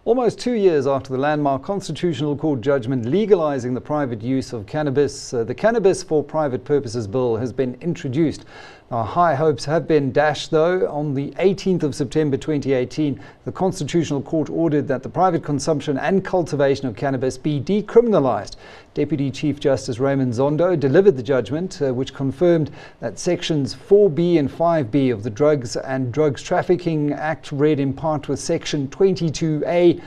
Almost 2 years after the landmark Constitutional Court judgment legalizing the private use of cannabis, the Cannabis for Private Purposes Bill has been introduced. Now, high hopes have been dashed, though. On the 18th of September 2018, the Constitutional Court ordered that the private consumption and cultivation of cannabis be decriminalized. Deputy Chief Justice Raymond Zondo delivered the judgment, which confirmed that Sections 4B and 5B of the Drugs and Drugs Trafficking Act, read in part with Section 22A,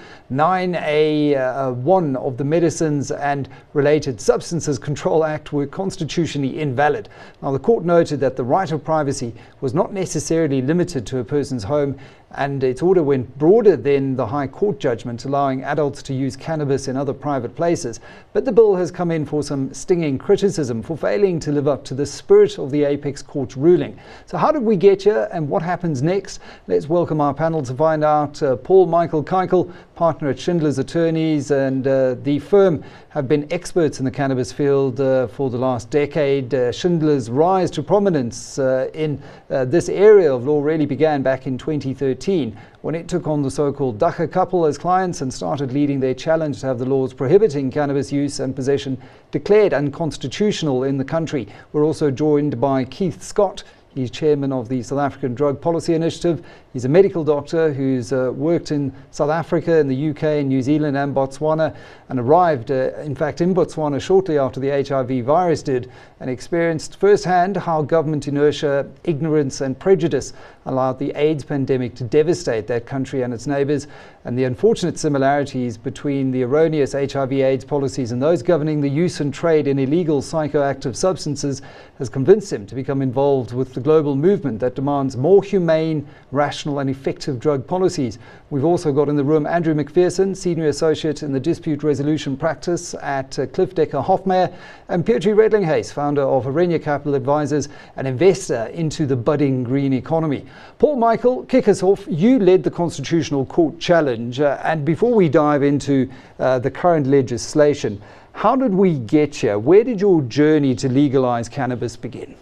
9A1 of the Medicines and Related Substances Control Act were constitutionally invalid. Now, the court noted that the right of privacy was not necessarily limited to a person's home, and its order went broader than the High Court judgment allowing adults to use cannabis in other private places. But the bill has come in for some stinging criticism for failing to live up to the spirit of the Apex Court's ruling. So how did we get here, and what happens next? Let's welcome our panel to find out. Paul Michael Keuchel, partner at Schindler's Attorneys, and the firm have been experts in the cannabis field for the last decade. Schindler's rise to prominence in this area of law really began back in 2013 when it took on the so-called Dagga couple as clients and started leading their challenge to have the laws prohibiting cannabis use and possession declared unconstitutional in the country. We're also joined by Keith Scott. He's chairman of the South African Drug Policy Initiative. He's a medical doctor who's worked in South Africa, in the UK, in New Zealand and Botswana, and arrived, in fact, in Botswana shortly after the HIV virus did, and experienced firsthand how government inertia, ignorance and prejudice allowed the AIDS pandemic to devastate that country and its neighbours, and the unfortunate similarities between the erroneous HIV/AIDS policies and those governing the use and trade in illegal psychoactive substances has convinced him to become involved with the global movement that demands more humane, rational and effective drug policies. We've also got in the room Andrew McPherson, Senior Associate in the Dispute Resolution Practice at Cliff Decker Hofmeyr, and Pietri Redlinghuys, founder of Arenya Capital Advisors, an investor into the budding green economy. Paul Michael, kick us off. You led the Constitutional Court challenge, and before we dive into the current legislation, how did we get here? Where did your journey to legalize cannabis begin?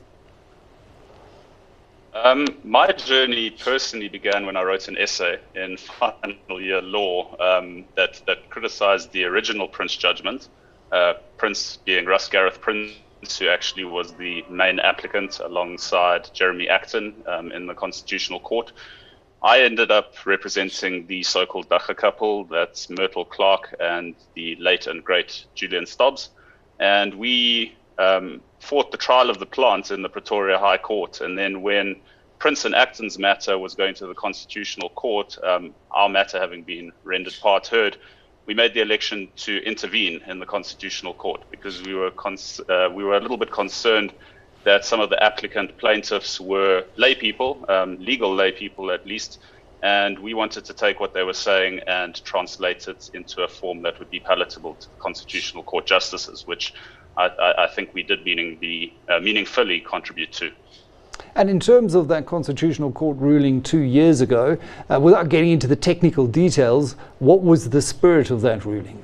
My journey personally began when I wrote an essay in final year law that criticized the original Prince judgment, Prince being Russ Gareth Prince, who actually was the main applicant alongside Jeremy Acton in the Constitutional Court. I ended up representing the so-called Dagga couple, that's Myrtle Clark and the late and great Julian Stobbs, and we fought the trial of the plant in the Pretoria High Court. And then when Prince and Acton's matter was going to the Constitutional Court, our matter having been rendered part heard, we made the election to intervene in the Constitutional Court because we were a little bit concerned that some of the applicant plaintiffs were lay people, legal lay people at least, and we wanted to take what they were saying and translate it into a form that would be palatable to the Constitutional Court justices, which I think we did meaningfully contribute to. And in terms of that Constitutional Court ruling 2 years ago, without getting into the technical details, what was the spirit of that ruling?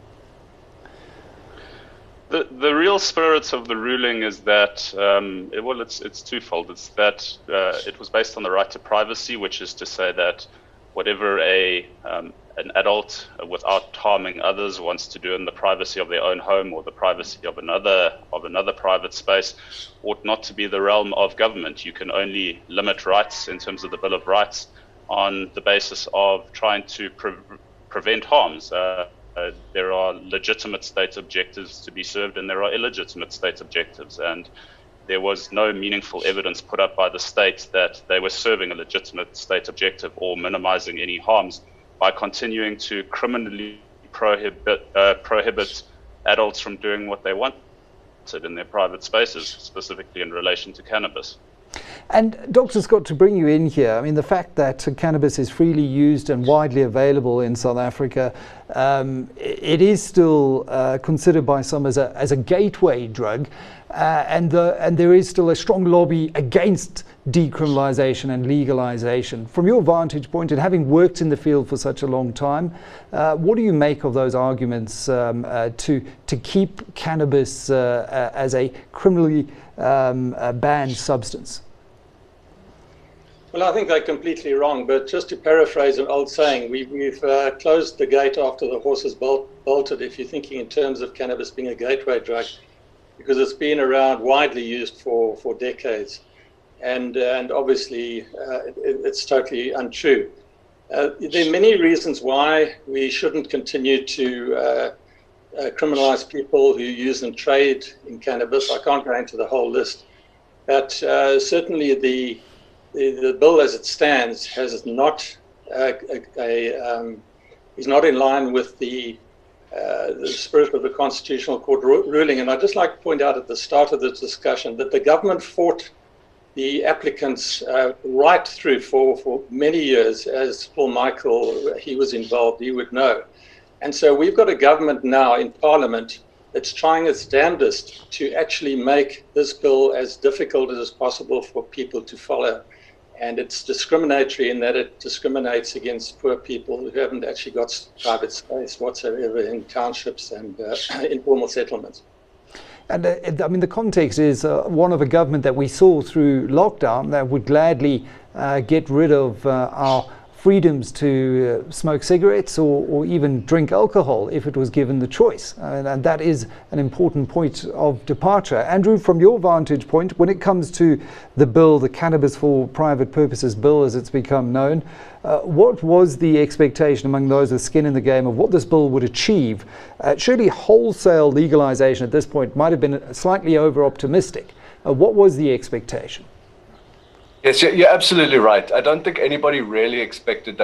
The real spirit of the ruling is that, it's twofold. It's that it was based on the right to privacy, which is to say that whatever an adult, without harming others, wants to do in the privacy of their own home or the privacy of another private space ought not to be the realm of government. You can only limit rights in terms of the Bill of Rights on the basis of trying to prevent harms. There are legitimate state objectives to be served and there are illegitimate state objectives, and there was no meaningful evidence put up by the state that they were serving a legitimate state objective or minimizing any harms by continuing to criminally prohibit adults from doing what they wanted in their private spaces, specifically in relation to cannabis. And Dr. Scott, to bring you in here, I mean, the fact that cannabis is freely used and widely available in South Africa, it is still considered by some as a gateway drug, and there is still a strong lobby against decriminalization and legalization. From your vantage point and having worked in the field for such a long time, what do you make of those arguments to keep cannabis as a criminally banned substance? Well, I think they're completely wrong. But just to paraphrase an old saying, we've closed the gate after the horse has bolted, if you're thinking in terms of cannabis being a gateway drug, because it's been around, widely used for decades. And obviously, it's totally untrue. There are many reasons why we shouldn't continue to criminalize people who use and trade in cannabis. I can't go into the whole list. But certainly the bill as it stands is not in line with the spirit of the Constitutional Court ruling. And I'd just like to point out at the start of this discussion that the government fought the applicants right through for many years. As Paul Michael, he was involved, he would know. And so we've got a government now in Parliament that's trying its damnedest to actually make this bill as difficult as possible for people to follow. And it's discriminatory in that it discriminates against poor people who haven't actually got private space whatsoever in townships and informal settlements. And I mean, the context is one of a government that we saw through lockdown that would gladly get rid of our freedoms to smoke cigarettes or even drink alcohol if it was given the choice. And that is an important point of departure. Andrew, from your vantage point, when it comes to the bill, the Cannabis for Private Purposes bill, as it's become known, what was the expectation among those with skin in the game of what this bill would achieve? Surely wholesale legalization at this point might have been slightly over-optimistic. What was the expectation? Yes, you're absolutely right. I don't think anybody really expected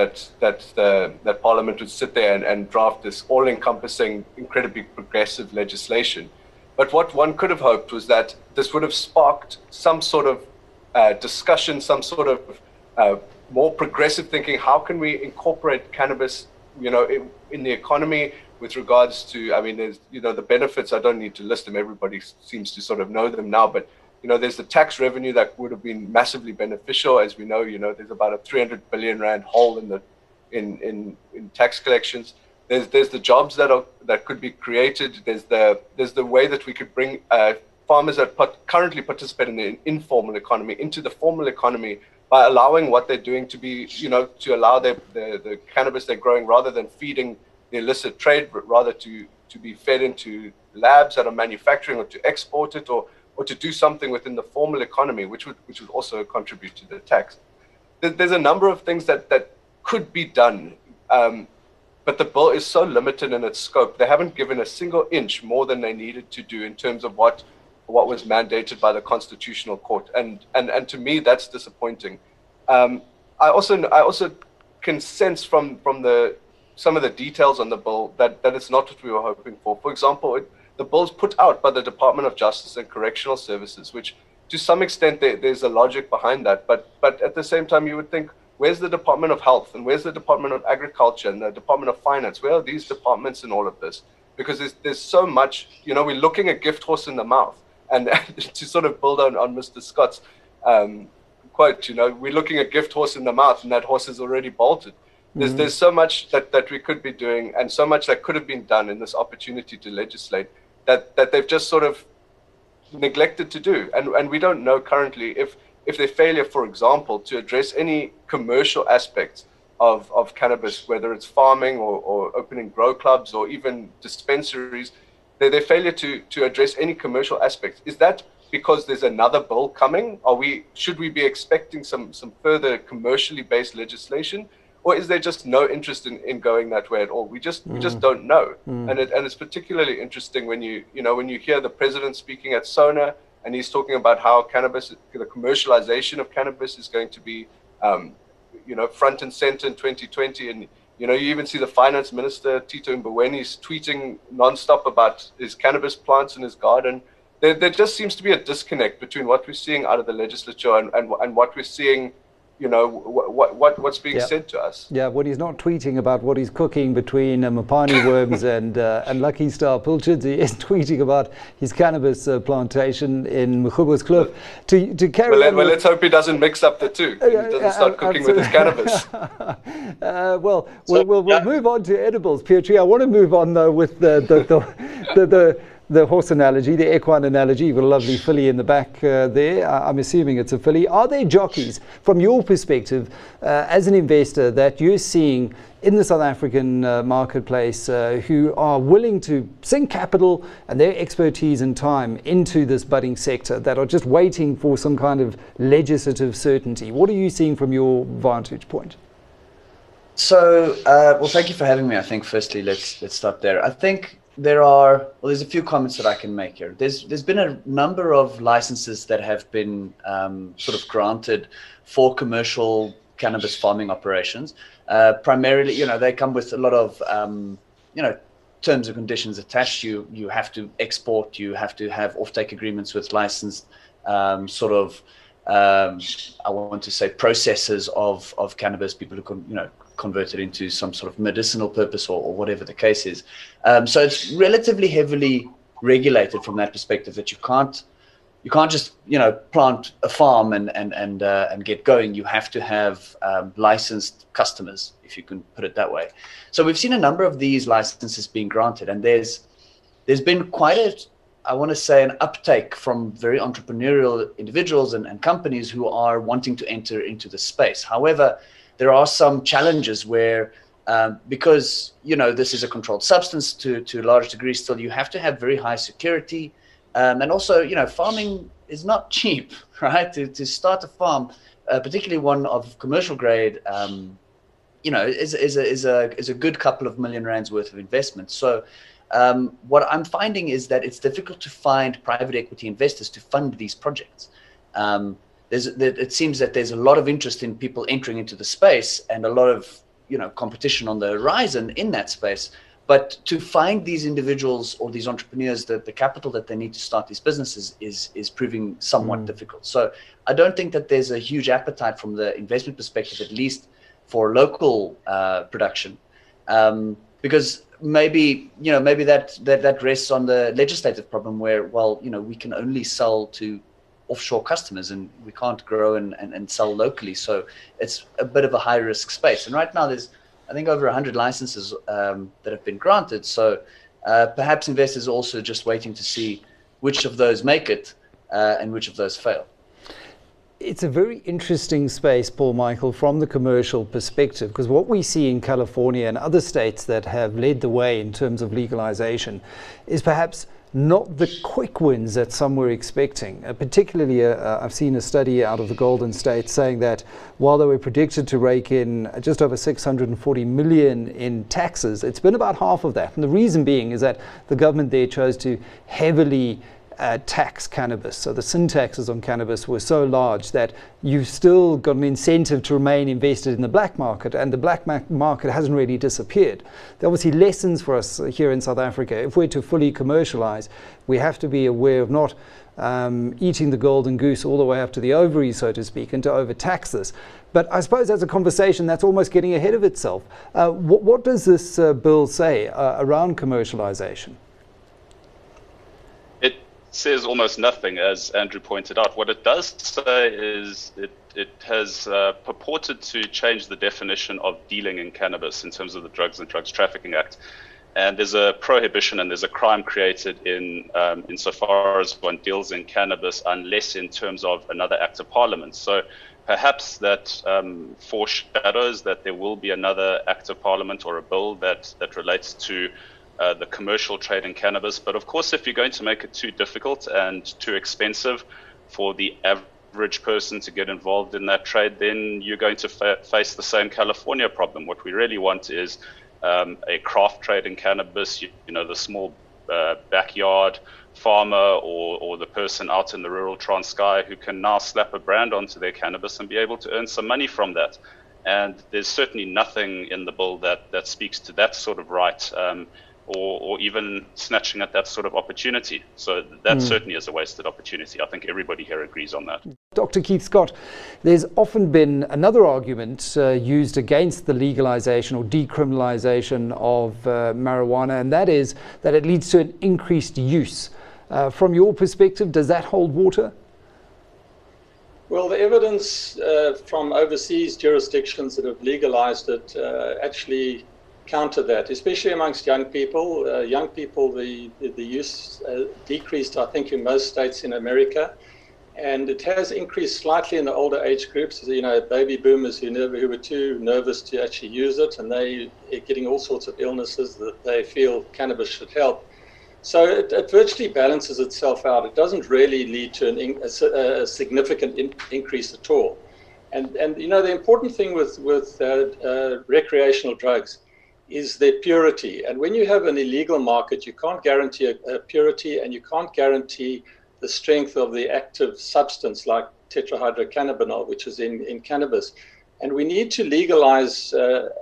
that Parliament would sit there and draft this all-encompassing, incredibly progressive legislation. But what one could have hoped was that this would have sparked some sort of discussion, some sort of more progressive thinking. How can we incorporate cannabis, in the economy with regards to, I mean, there's, the benefits. I don't need to list them. Everybody seems to sort of know them now, but there's the tax revenue that would have been massively beneficial. As we know, there's about a 300 billion rand hole in tax collections. There's the jobs that could be created. There's the way that we could bring farmers that currently participate in the informal economy into the formal economy by allowing what they're doing to be, to allow the cannabis they're growing, rather than feeding the illicit trade, but rather to be fed into labs that are manufacturing, or to export it, or to do something within the formal economy, which would also contribute to the tax. There's a number of things that could be done, but the bill is so limited in its scope. They haven't given a single inch more than they needed to do in terms of what was mandated by the Constitutional Court, and to me that's disappointing. I also can sense from some of the details on the bill that it's not what we were hoping for. For example, the bill's put out by the Department of Justice and Correctional Services, which to some extent there's a logic behind that. But at the same time, you would think, where's the Department of Health and where's the Department of Agriculture and the Department of Finance? Where are these departments in all of this? Because there's so much, we're looking a gift horse in the mouth. And to sort of build on Mr. Scott's quote, we're looking a gift horse in the mouth and that horse is already bolted. There's so much that we could be doing, and so much that could have been done in this opportunity to legislate that they've just sort of neglected to do. And we don't know currently if their failure, for example, to address any commercial aspects of cannabis, whether it's farming or opening grow clubs or even dispensaries, their failure to address any commercial aspects, is that because there's another bill coming? Should we be expecting some further commercially based legislation? Or is there just no interest in going that way at all? We just don't know. And it's particularly interesting when you hear the president speaking at SONA, and he's talking about how cannabis, the commercialization of cannabis, is going to be front and center in 2020. And you even see the finance minister Tito Mbowene's tweeting nonstop about his cannabis plants in his garden. There just seems to be a disconnect between what we're seeing out of the legislature and what we're seeing, what's being said to us. Yeah, when he's not tweeting about what he's cooking between Mopani worms and Lucky Star pilchards, he is tweeting about his cannabis plantation in Mkhubo's Kloof. To carry on, let's hope he doesn't mix up the two. He doesn't start cooking with his cannabis. We'll move on to edibles, Pietri. I want to move on though with the the horse analogy, the equine analogy. You've got a lovely filly in the back there. I'm assuming it's a filly. Are there jockeys, from your perspective, as an investor, that you're seeing in the South African marketplace who are willing to sink capital and their expertise and time into this budding sector, that are just waiting for some kind of legislative certainty? What are you seeing from your vantage point? So, well, thank you for having me. I think firstly, let's start there. I think there's a few comments that I can make here. There's been a number of licenses that have been sort of granted for commercial cannabis farming operations. Primarily, they come with a lot of, terms and conditions attached. You have to export, you have to have offtake agreements with licensed I want to say processors of cannabis, people who can, convert it into some sort of medicinal purpose or whatever the case is. So it's relatively heavily regulated from that perspective, that you can't just plant a farm and get going. You have to have licensed customers, if you can put it that way. So we've seen a number of these licenses being granted, and there's been quite I want to say an uptake from very entrepreneurial individuals and companies who are wanting to enter into the space. However, there are some challenges where because this is a controlled substance to a large degree still, you have to have very high security. And also, farming is not cheap, right? To start a farm, particularly one of commercial grade, is a good couple of million rands worth of investment. So what I'm finding is that it's difficult to find private equity investors to fund these projects. It seems that there's a lot of interest in people entering into the space, and a lot of competition on the horizon in that space. But to find these individuals or these entrepreneurs, the capital that they need to start these businesses is proving somewhat difficult. So I don't think that there's a huge appetite from the investment perspective, at least for local production, because maybe that rests on the legislative problem where, we can only sell to offshore customers and we can't grow and sell locally. So it's a bit of a high risk space. And right now there's, I think, over 100 licenses that have been granted. So perhaps investors are also just waiting to see which of those make it and which of those fail. It's a very interesting space, Paul Michael, from the commercial perspective, because what we see in California and other states that have led the way in terms of legalization is perhaps not the quick wins that some were expecting. Particularly, I've seen a study out of the Golden State saying that while they were predicted to rake in just over 640 million in taxes, it's been about half of that. And the reason being is that the government there chose to heavily tax cannabis. So the sin taxes on cannabis were so large that you've still got an incentive to remain invested in the black market, and the black market hasn't really disappeared. There are obviously lessons for us here in South Africa. If we're to fully commercialize, we have to be aware of not eating the golden goose all the way up to the ovaries, so to speak, and to overtax this. But I suppose that's a conversation that's almost getting ahead of itself. What does this bill say around commercialization? Says almost nothing, as Andrew pointed out. What it does say is it has purported to change the definition of dealing in cannabis in terms of the Drugs and Drugs Trafficking Act. And there's a prohibition and there's a crime created insofar as one deals in cannabis, unless in terms of another act of parliament. So perhaps that foreshadows that there will be another act of parliament or a bill that relates to the commercial trade in cannabis. But of course, if you're going to make it too difficult and too expensive for the average person to get involved in that trade, then you're going to face the same California problem. What we really want is a craft trade in cannabis, the small backyard farmer or the person out in the rural Transkei who can now slap a brand onto their cannabis and be able to earn some money from that. And there's certainly nothing in the bill that speaks to that sort of right, or even snatching at that sort of opportunity. So that certainly is a wasted opportunity. I think everybody here agrees on that. Dr. Keith Scott, there's often been another argument used against the legalization or decriminalization of marijuana, and that is that it leads to an increased use. From your perspective, does that hold water? Well, the evidence from overseas jurisdictions that have legalized it actually counter that, especially amongst young people. Young people, the use decreased, I think, in most states in America, and it has increased slightly in the older age groups. You know, baby boomers who were too nervous to actually use it, and they are getting all sorts of illnesses that they feel cannabis should help. So it virtually balances itself out. It doesn't really lead to a significant increase at all. And you know, the important thing with recreational drugs is their purity. And when you have an illegal market, you can't guarantee a purity, and you can't guarantee the strength of the active substance like tetrahydrocannabinol, which is in cannabis. And we need to legalize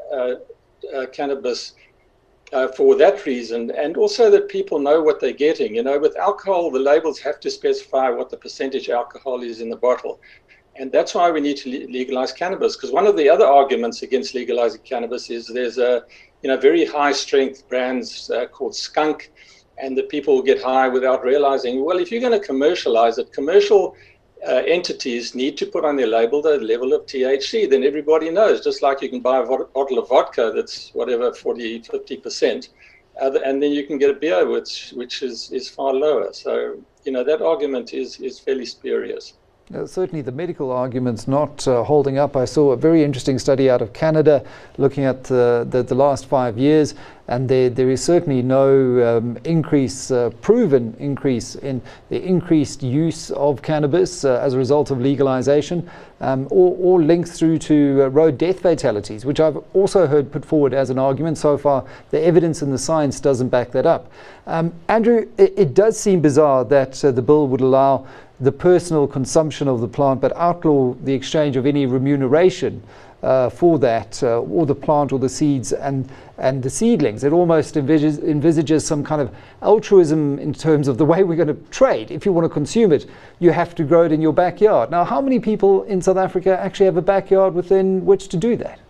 cannabis for that reason, and also that people know what they're getting. You know, with alcohol, the labels have to specify what the percentage alcohol is in the bottle. And that's why we need to legalize cannabis, because one of the other arguments against legalizing cannabis is there's very high strength brands called skunk, and the people will get high without realizing, well, if you're going to commercialize it, commercial entities need to put on their label the level of THC. Then everybody knows, just like you can buy a bottle of vodka that's whatever, 40, 50%, and then you can get a beer which is far lower. So, you know, that argument is fairly spurious. Certainly the medical argument's not holding up. I saw a very interesting study out of Canada looking at the last 5 years, and there is certainly no proven increase in the increased use of cannabis as a result of legalization, or linked through to road death fatalities, which I've also heard put forward as an argument. So far, the evidence and the science doesn't back that up. Andrew, it does seem bizarre that the bill would allow the personal consumption of the plant, but outlaw the exchange of any remuneration for that, or the plant or the seeds and the seedlings. It almost envisages some kind of altruism in terms of the way we're going to trade. If you want to consume it, you have to grow it in your backyard. Now, how many people in South Africa actually have a backyard within which to do that?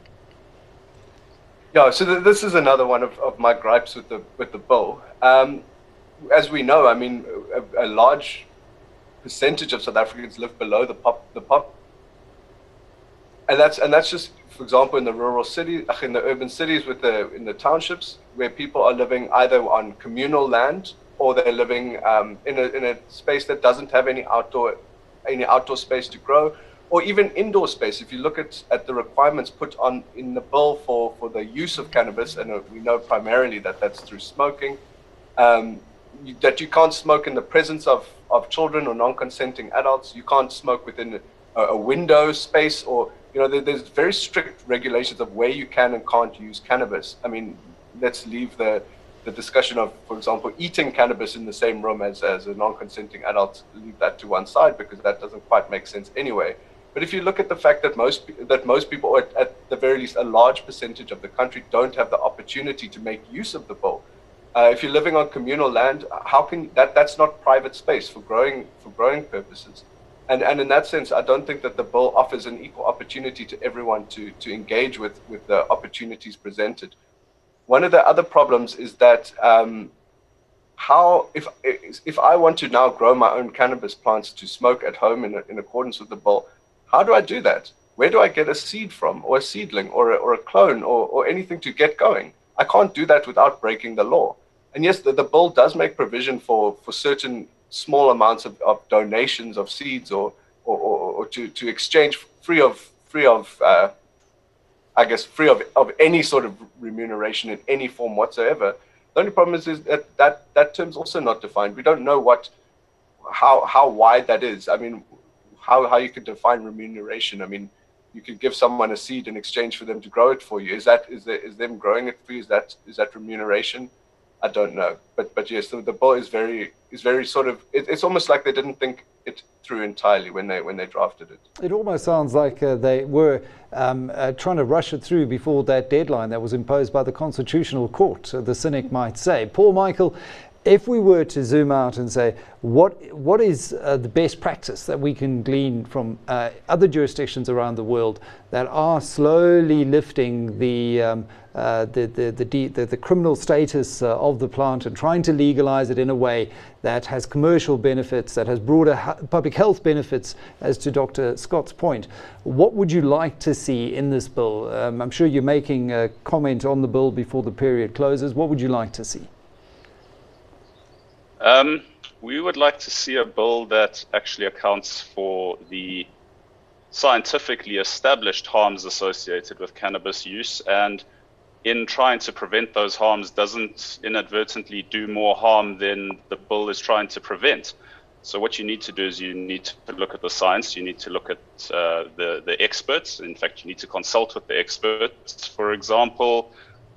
Yeah, so this is another one of my gripes with the bill. As we know, I mean, a large percentage of South Africans live below the pop, and that's just, for example, in the rural cities, in the urban cities, in the townships, where people are living either on communal land or they're living in a space that doesn't have any outdoor space to grow, or even indoor space. If you look at the requirements put on in the bill for the use of cannabis, and we know primarily that's through smoking, that you can't smoke in the presence of children or non-consenting adults. You can't smoke within a window space, or, you know, there's very strict regulations of where you can and can't use cannabis. I mean, let's leave the discussion of, for example, eating cannabis in the same room as a non-consenting adult, leave that to one side, because that doesn't quite make sense anyway. But if you look at the fact that most people, or at the very least a large percentage of the country, don't have the opportunity to make use of the bill. If you're living on communal land, how can that's not private space for growing purposes, and in that sense, I don't think that the bill offers an equal opportunity to everyone to engage with the opportunities presented. One of the other problems is that if I want to now grow my own cannabis plants to smoke at home in accordance with the bill, how do I do that? Where do I get a seed from, or a seedling, or a clone, or anything to get going? I can't do that without breaking the law. And yes, the bill does make provision for certain small amounts of donations of seeds, or to exchange free of any sort of remuneration in any form whatsoever. The only problem is that term's also not defined. We don't know how wide that is. I mean, how you could define remuneration. I mean, you could give someone a seed in exchange for them to grow it for you. Is them growing it for you? Is that remuneration? I don't know. But yes, the bill is very sort of, it's almost like they didn't think it through entirely when they drafted it. It almost sounds like they were trying to rush it through before that deadline that was imposed by the Constitutional Court, the cynic might say. Paul Michael, If we were to zoom out and say, what is the best practice that we can glean from other jurisdictions around the world that are slowly lifting the criminal status of the plant and trying to legalize it in a way that has commercial benefits, that has broader public health benefits, as to Dr. Scott's point? What would you like to see in this bill? I'm sure you're making a comment on the bill before the period closes. What would you like to see? We would like to see a bill that actually accounts for the scientifically established harms associated with cannabis use, and in trying to prevent those harms doesn't inadvertently do more harm than the bill is trying to prevent. So what you need to do is you need to look at the science, you need to look at the experts. In fact, you need to consult with the experts. For example,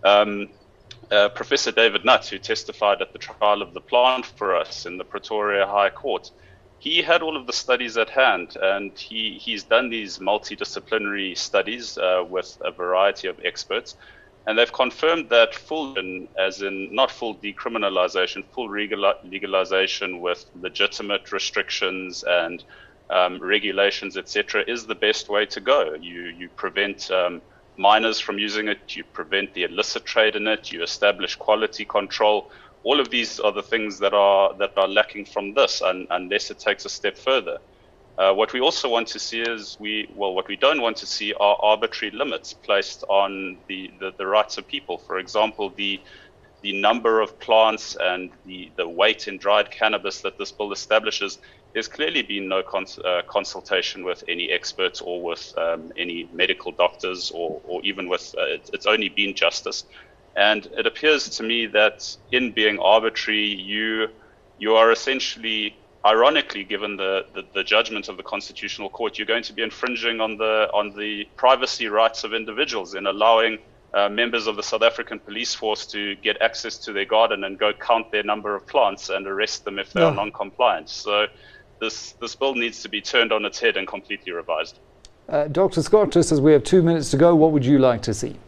Professor David Nutt, who testified at the trial of the plant for us in the Pretoria High Court, he had all of the studies at hand, and he's done these multidisciplinary studies with a variety of experts, and they've confirmed that full, as in not full decriminalization, full legalization with legitimate restrictions and regulations, etc., is the best way to go. You prevent minors from using it, you prevent the illicit trade in it, you establish quality control. All of these are the things that are lacking from this, unless it takes a step further. What we also want to see is what we don't want to see are arbitrary limits placed on the rights of people. For example, the number of plants and the weight in dried cannabis that this bill establishes. There's clearly been no consultation with any experts or with any medical doctors or even with, it's only been justice. And it appears to me that in being arbitrary, you are essentially, ironically, given the judgment of the Constitutional Court, you're going to be infringing on the privacy rights of individuals in allowing members of the South African police force to get access to their garden and go count their number of plants and arrest them if they are non-compliant. So this bill needs to be turned on its head and completely revised. Dr. Scott, just as we have 2 minutes to go, what would you like to see?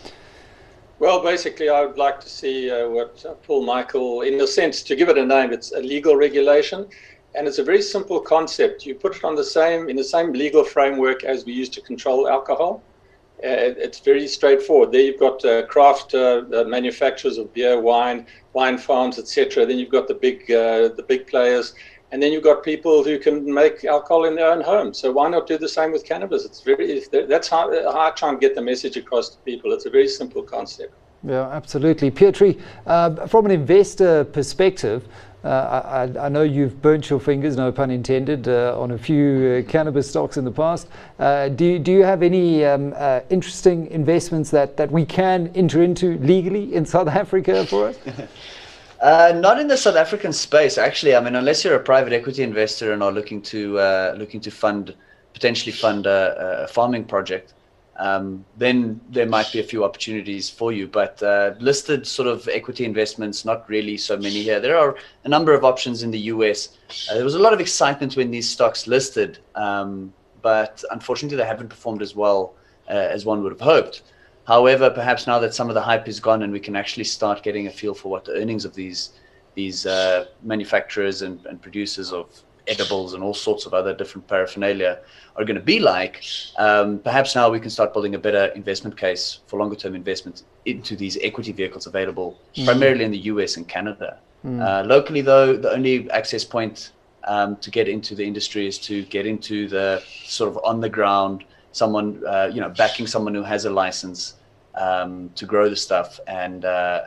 Well, basically, I would like to see what Paul Michael, in a sense, to give it a name, it's a legal regulation, and it's a very simple concept. You put it on in the same legal framework as we use to control alcohol. It's very straightforward. There you've got craft manufacturers of beer, wine farms, etc. Then you've got the big players. And then you've got people who can make alcohol in their own home. So why not do the same with cannabis? That's how I try and get the message across to people. It's a very simple concept. Yeah, absolutely. Pietri, from an investor perspective, I know you've burnt your fingers, no pun intended, on a few cannabis stocks in the past. Do you have any interesting investments that we can enter into legally in South Africa for us? Not in the South African space, actually. I mean, unless you're a private equity investor and are looking to potentially fund a farming project, then there might be a few opportunities for you. But listed sort of equity investments, not really so many here. There are a number of options in the US. There was a lot of excitement when these stocks listed, but unfortunately they haven't performed as well as one would have hoped. However, perhaps now that some of the hype is gone and we can actually start getting a feel for what the earnings of these manufacturers and producers of edibles and all sorts of other different paraphernalia are going to be like, perhaps now we can start building a better investment case for longer term investment into these equity vehicles available primarily in the US and Canada. Locally, though, the only access point to get into the industry is to get into the sort of on the ground, someone, backing someone who has a license to grow the stuff and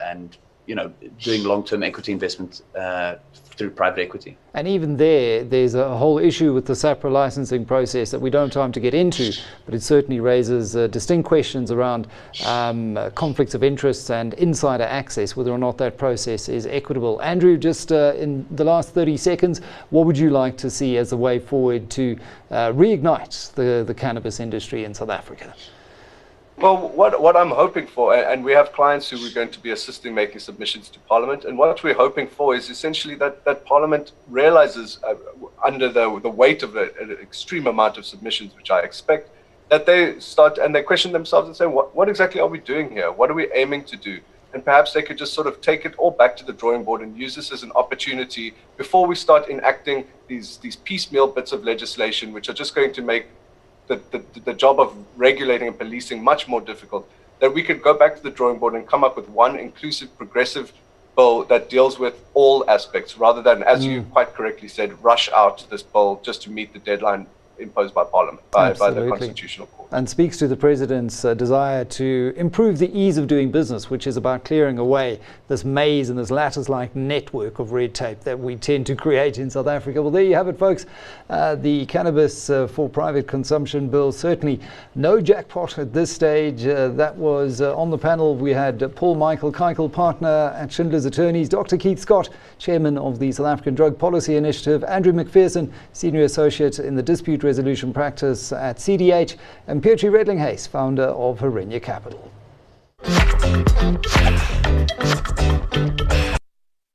doing long-term equity investment through private equity. And even there's a whole issue with the SAPRA licensing process that we don't have time to get into, but it certainly raises distinct questions around conflicts of interest and insider access, whether or not that process is equitable. Andrew, just in the last 30 seconds, what would you like to see as a way forward to reignite the cannabis industry in South Africa? Well, what I'm hoping for, and we have clients who we're going to be assisting making submissions to Parliament, and what we're hoping for is essentially that Parliament realizes, under the weight of an extreme amount of submissions, which I expect, that they start and they question themselves and say, what exactly are we doing here? What are we aiming to do? and perhaps they could just sort of take it all back to the drawing board and use this as an opportunity before we start enacting these piecemeal bits of legislation, which are just going to make the job of regulating and policing much more difficult, that we could go back to the drawing board and come up with one inclusive, progressive bill that deals with all aspects, rather than, as you quite correctly said, rush out this bill just to meet the deadline imposed by Parliament, by the Constitutional Court. And speaks to the President's desire to improve the ease of doing business, which is about clearing away this maze and this lattice-like network of red tape that we tend to create in South Africa. Well, there you have it, folks. The Cannabis for Private Consumption Bill, certainly no jackpot at this stage. That was on the panel. We had Paul Michael Keikel, partner at Schindler's Attorneys, Dr. Keith Scott, chairman of the South African Drug Policy Initiative, Andrew McPherson, senior associate in the dispute resolution practice at CDH, and Pietri Redling-Hayes, founder of Herenya Capital.